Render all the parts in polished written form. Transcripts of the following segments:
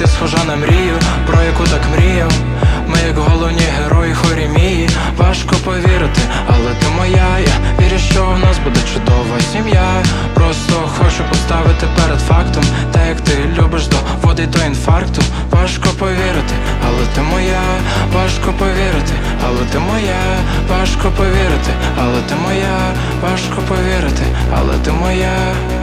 ти схожа на мрію, про яку так мріяв. Ми як головні герої хорімії. Важко повірити, але ти моя. Я вірю, що в нас буде чудова сім'я. Просто хочу поставити перед фактом: те, як ти любиш, доводить до інфаркту. Важко повірити, але ти моя. Важко повірити, але ти моя. Важко повірити, але ти моя. Важко повірити, але ти моя.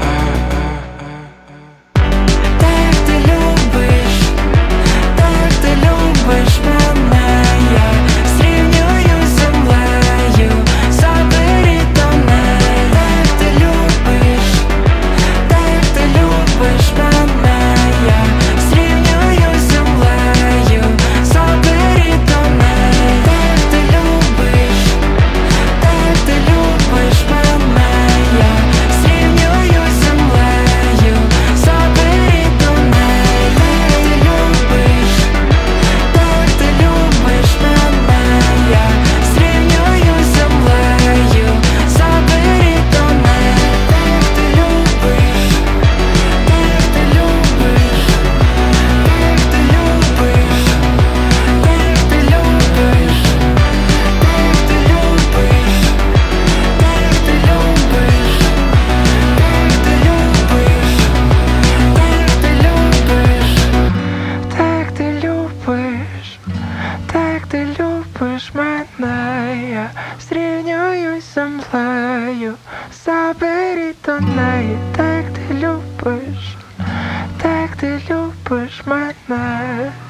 Ти любиш мене, я зрівнююсь з землею, забери до неї. Так ти любиш мене.